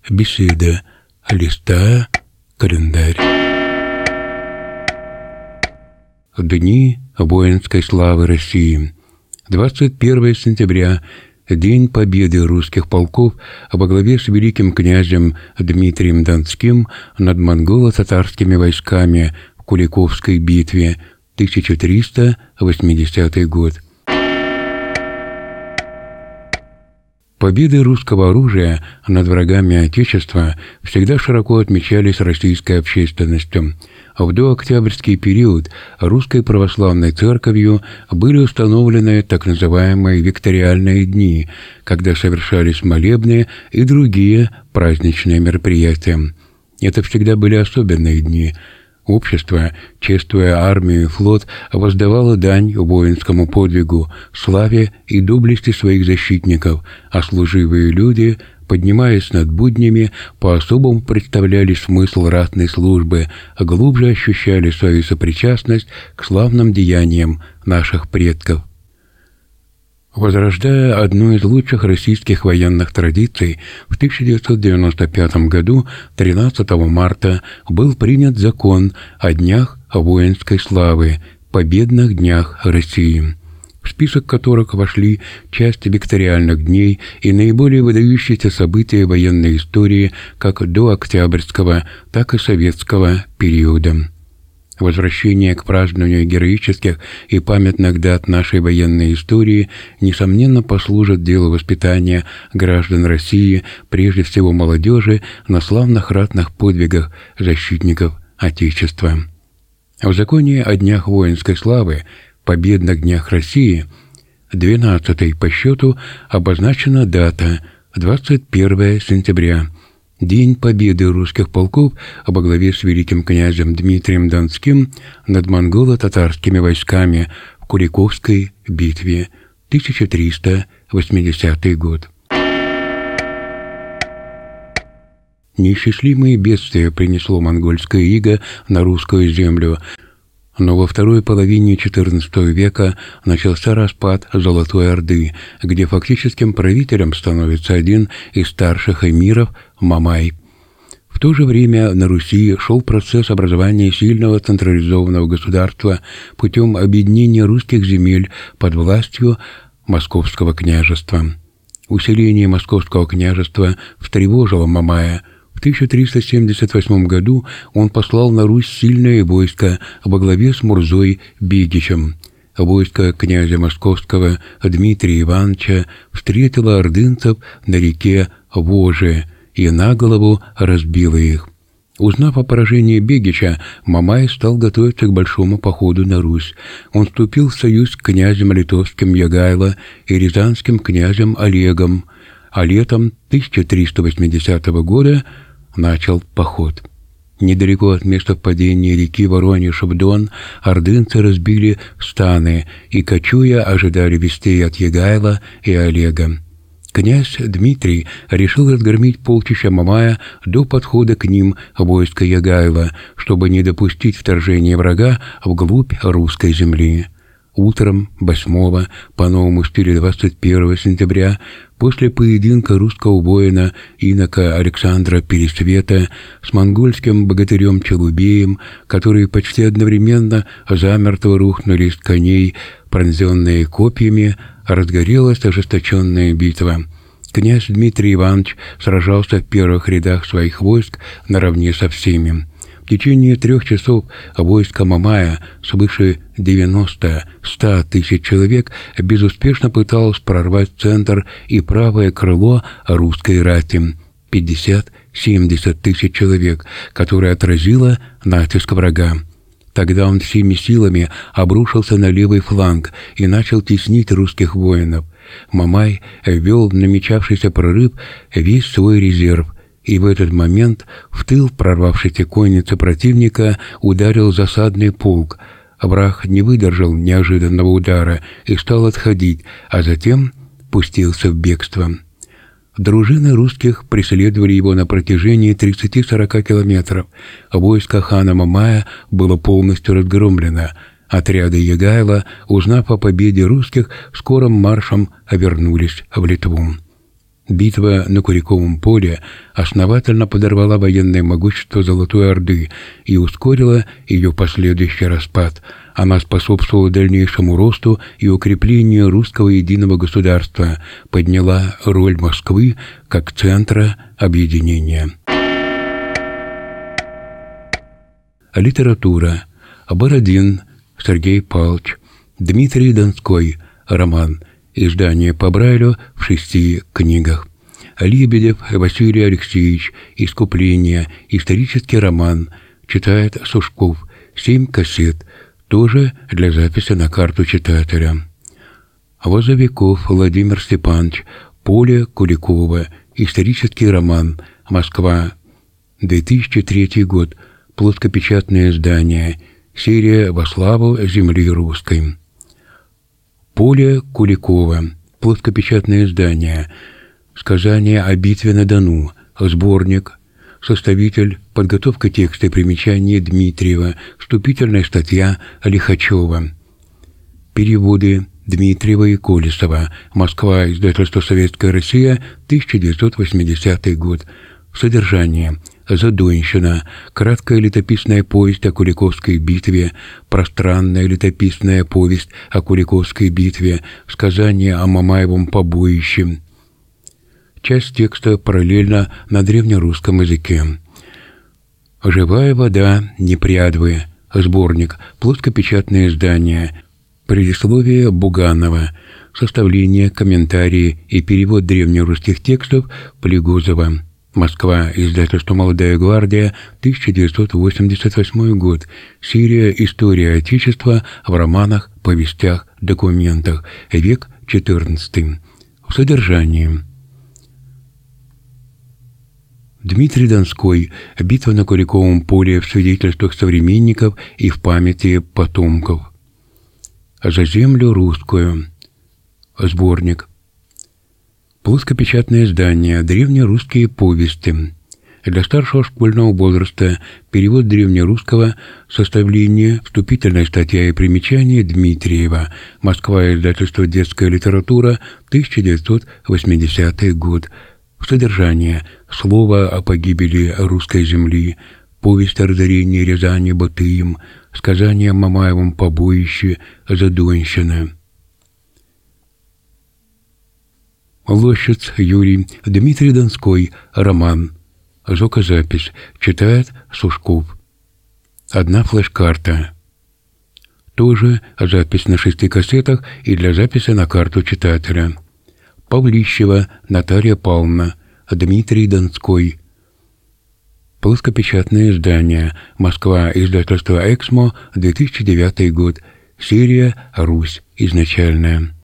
Беседа. Листая календарь. Дни воинской славы России. 21 сентября. День победы русских полков во главе с великим князем Дмитрием Донским над монголо-татарскими войсками в Куликовской битве, 1380 год. Победы русского оружия над врагами Отечества всегда широко отмечались российской общественностью. В дооктябрьский период Русской Православной Церковью были установлены так называемые викториальные дни, когда совершались молебны и другие праздничные мероприятия. Это всегда были особенные дни. Общество, чествуя армию и флот, воздавало дань воинскому подвигу, славе и доблести своих защитников, а служивые люди, поднимаясь над буднями, по-особому представляли смысл ратной службы, глубже ощущали свою сопричастность к славным деяниям наших предков. Возрождая одну из лучших российских военных традиций, в 1995 году, 13 марта, был принят закон о Днях воинской славы, Победных днях России, в список которых вошли часть викториальных дней и наиболее выдающиеся события военной истории как дооктябрьского, так и советского периода. Возвращение к празднованию героических и памятных дат нашей военной истории, несомненно, послужит делу воспитания граждан России, прежде всего молодежи, на славных ратных подвигах защитников Отечества. В законе о Днях воинской славы, Победных днях России, 12-й по счету, обозначена дата 21 сентября, День победы русских полков во главе с великим князем Дмитрием Донским над монголо-татарскими войсками в Куликовской битве, 1380 год. Неисчислимые бедствия принесло монгольское иго на русскую землю, но во второй половине XIV века начался распад Золотой Орды, где фактическим правителем становится один из старших эмиров Мамай. В то же время на Руси шел процесс образования сильного централизованного государства путем объединения русских земель под властью Московского княжества. Усиление Московского княжества встревожило Мамая. В 1378 году он послал на Русь сильное войско во главе с Мурзой Бегичем. Войско князя Московского Дмитрия Ивановича встретило ордынцев на реке Воже и наголову разбило их. Узнав о поражении Бегича, Мамай стал готовиться к большому походу на Русь. Он вступил в союз с князем литовским Ягайло и рязанским князем Олегом, а летом 1380 года начал поход. Недалеко от места впадения реки Воронеж в Дон ордынцы разбили станы и, кочуя, ожидали вестей от Ягайла и Олега. Князь Дмитрий решил разгромить полчища Мамая до подхода к ним войска Ягайла, чтобы не допустить вторжения врага вглубь русской земли. Утром 8 по новому стилю 21 сентября, после поединка русского воина инока Александра Пересвета с монгольским богатырем Челубеем, которые почти одновременно замертво рухнули с коней, пронзенные копьями, разгорелась ожесточенная битва. Князь Дмитрий Иванович сражался в первых рядах своих войск наравне со всеми. В течение 3 часов войско Мамая, свыше 90-100 тысяч человек, безуспешно пыталось прорвать центр и правое крыло русской рати, 50-70 тысяч человек, которое отразило натиск врага. Тогда он всеми силами обрушился на левый фланг и начал теснить русских воинов. Мамай ввел в намечавшийся прорыв весь свой резерв, и в этот момент в тыл прорвавшейся конницы противника ударил засадный полк. Враг не выдержал неожиданного удара и стал отходить, а затем пустился в бегство. Дружины русских преследовали его на протяжении 30-40 километров. Войско хана Мамая было полностью разгромлено. Отряды Ягайла, узнав о победе русских, скорым маршем вернулись в Литву. Битва на Куликовом поле основательно подорвала военное могущество Золотой Орды и ускорила ее последующий распад. Она способствовала дальнейшему росту и укреплению русского единого государства, подняла роль Москвы как центра объединения. Литература. Бородин Сергей Павлович. Дмитрий Донской. Роман. Издание по Брайлю в 6 книгах. Лебедев Василий Алексеевич. Искупление. Исторический роман. Читает Сушков. 7 кассет. Тоже для записи на карту читателя. Возовиков Владимир Степанович. Поле Куликова. Исторический роман. Москва. 2003 год. Плоскопечатное издание. Серия «Во славу земли русской». Поле Куликова. Плоскопечатное издание. Сказание о битве на Дону. Сборник. Составитель. Подготовка текста и примечания Дмитриева. Вступительная статья Лихачева. Переводы Дмитриева и Колесова. Москва. Издательство «Советская Россия», 1980 год. Содержание. Задонщина. Краткая летописная повесть о Куликовской битве. Пространная летописная повесть о Куликовской битве. Сказание о Мамаевом побоище. Часть текста параллельно на древнерусском языке. «Живая вода Непрядвы». Сборник. Плоскопечатное издание. Предисловие Буганова. Составление, комментарии и перевод древнерусских текстов Плегузова. Москва. Издательство «Молодая гвардия», 1988 год. Серия «История Отечества» в романах, повестях, документах. Век XIV. В содержании. Дмитрий Донской. Битва на Куликовом поле в свидетельствах современников и в памяти потомков. За землю русскую. Сборник. Плоскопечатное издание. Древнерусские повести. Для старшего школьного возраста. Перевод древнерусского. Составление. Вступительная статья и примечание Дмитриева. Москва. Издательство «Детская литература», 1980 год. Содержание. Слово о погибели русской земли. Повесть о разорении Рязани Батыем. Сказание о Мамаевом побоище. Задонщина. Лощиц Юрий. Дмитрий Донской. Роман. Звукозапись. Читает Сушков. Одна флеш-карта. Тоже запись на 6 кассетах и для записи на карту читателя. Павлищева Наталья Павловна. Дмитрий Донской. Плоскопечатное издание. Москва. Издательство «Эксмо», 2009 год. Серия «Русь. Изначальная».